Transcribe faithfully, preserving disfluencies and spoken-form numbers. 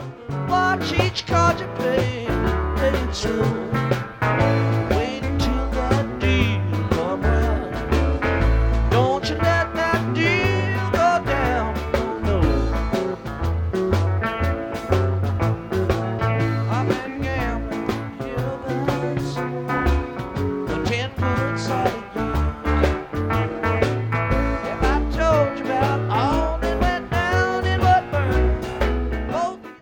Watch each card you play, play it slow.